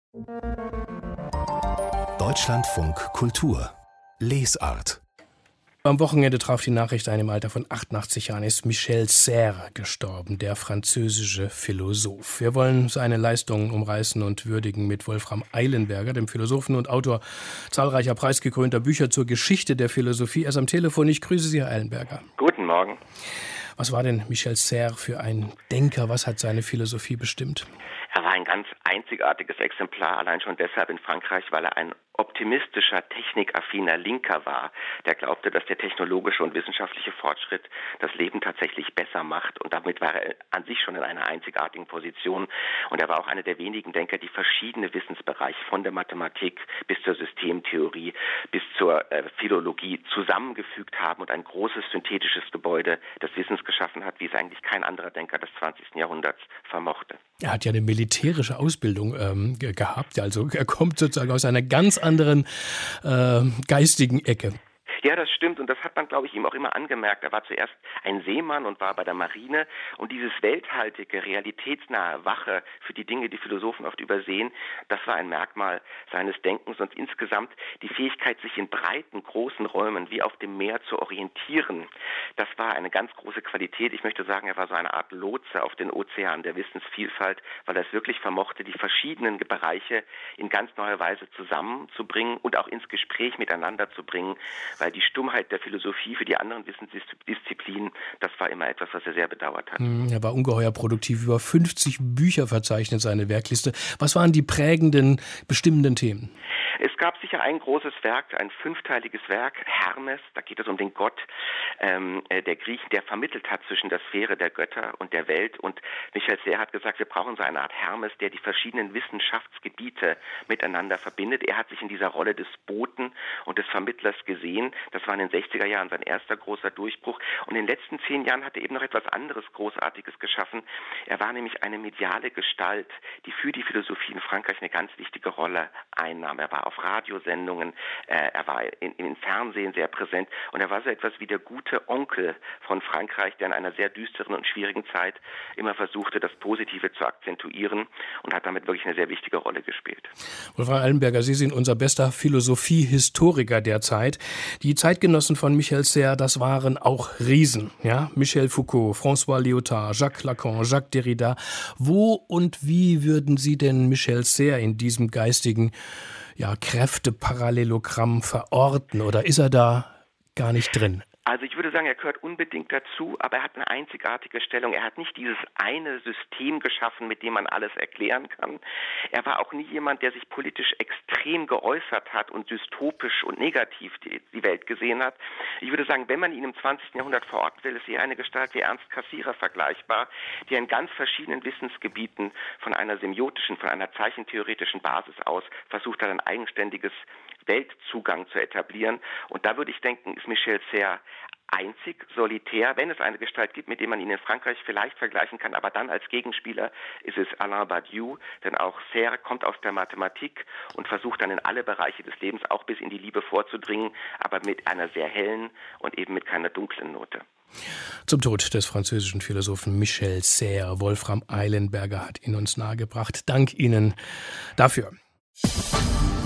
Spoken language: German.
Deutschlandfunk Kultur Lesart. Am Wochenende traf die Nachricht ein, im Alter von 88 Jahren ist Michel Serres gestorben, der französische Philosoph. Wir wollen seine Leistungen umreißen und würdigen mit Wolfram Eilenberger, dem Philosophen und Autor zahlreicher preisgekrönter Bücher zur Geschichte der Philosophie. Er ist am Telefon. Ich grüße Sie, Herr Eilenberger. Guten Morgen. Was war denn Michel Serres für ein Denker? Was hat seine Philosophie bestimmt? Er war ein ganz einzigartiges Exemplar, allein schon deshalb in Frankreich, weil er ein optimistischer, technikaffiner Linker war, der glaubte, dass der technologische und wissenschaftliche Fortschritt das Leben tatsächlich besser macht, und damit war er an sich schon in einer einzigartigen Position. Und er war auch einer der wenigen Denker, die verschiedene Wissensbereiche von der Mathematik bis zur Systemtheorie bis zur Philologie zusammengefügt haben und ein großes synthetisches Gebäude des Wissens geschaffen hat, wie es eigentlich kein anderer Denker des 20. Jahrhunderts vermochte. Er hat ja eine militärische Ausbildung gehabt, also er kommt sozusagen aus einer ganz anderen geistigen Ecke. Ja, das stimmt, und das hat man, glaube ich, ihm auch immer angemerkt. Er war zuerst ein Seemann und war bei der Marine, und dieses welthaltige, realitätsnahe, wache für die Dinge, die Philosophen oft übersehen, das war ein Merkmal seines Denkens, und insgesamt die Fähigkeit, sich in breiten, großen Räumen wie auf dem Meer zu orientieren. Das war eine ganz große Qualität. Ich möchte sagen, er war so eine Art Lotse auf den Ozean der Wissensvielfalt, weil er es wirklich vermochte, die verschiedenen Bereiche in ganz neuer Weise zusammenzubringen und auch ins Gespräch miteinander zu bringen, weil die Stummheit der Philosophie für die anderen Wissensdisziplinen, das war immer etwas, was er sehr bedauert hat. Er war ungeheuer produktiv, über 50 Bücher verzeichnet, seine Werkliste. Was waren die prägenden, bestimmenden Themen? Es gab sicher ein großes Werk, ein 5-teiliges Werk, Hermes. Da geht es um den Gott der Griechen, der vermittelt hat zwischen der Sphäre der Götter und der Welt. Und Michel Serres hat gesagt, wir brauchen so eine Art Hermes, der die verschiedenen Wissenschaftsgebiete miteinander verbindet. Er hat sich in dieser Rolle des Boten und des Vermittlers gesehen. Das war in den 60er Jahren sein erster großer Durchbruch. Und in den letzten 10 Jahren hat er eben noch etwas anderes Großartiges geschaffen. Er war nämlich eine mediale Gestalt, die für die Philosophie in Frankreich eine ganz wichtige Rolle einnahm. Er war auf Radiosendungen, er war im Fernsehen sehr präsent, und er war so etwas wie der gute Onkel von Frankreich, der in einer sehr düsteren und schwierigen Zeit immer versuchte, das Positive zu akzentuieren, und hat damit wirklich eine sehr wichtige Rolle gespielt. Wolfram Eilenberger, Sie sind unser bester Philosophie-Historiker der Zeit. Die Zeitgenossen von Michel Serres, das waren auch Riesen. Ja? Michel Foucault, François Lyotard, Jacques Lacan, Jacques Derrida. Wo und wie würden Sie denn Michel Serres in diesem geistigen Kräfteparallelogramm verorten, oder ist er da gar nicht drin? Also ich würde sagen, er gehört unbedingt dazu, aber er hat eine einzigartige Stellung. Er hat nicht dieses eine System geschaffen, mit dem man alles erklären kann. Er war auch nie jemand, der sich politisch extrem geäußert hat und dystopisch und negativ die Welt gesehen hat. Ich würde sagen, wenn man ihn im 20. Jahrhundert verorten will, ist eher eine Gestalt wie Ernst Cassirer vergleichbar, der in ganz verschiedenen Wissensgebieten von einer semiotischen, von einer zeichentheoretischen Basis aus versucht hat, ein eigenständiges Weltzugang zu etablieren. Und da würde ich denken, ist Michel Serres einzig, solitär, wenn es eine Gestalt gibt, mit der man ihn in Frankreich vielleicht vergleichen kann, aber dann als Gegenspieler ist es Alain Badiou, denn auch Serres kommt aus der Mathematik und versucht dann in alle Bereiche des Lebens auch bis in die Liebe vorzudringen, aber mit einer sehr hellen und eben mit keiner dunklen Note. Zum Tod des französischen Philosophen Michel Serres, Wolfram Eilenberger hat ihn uns nahegebracht. Dank Ihnen dafür.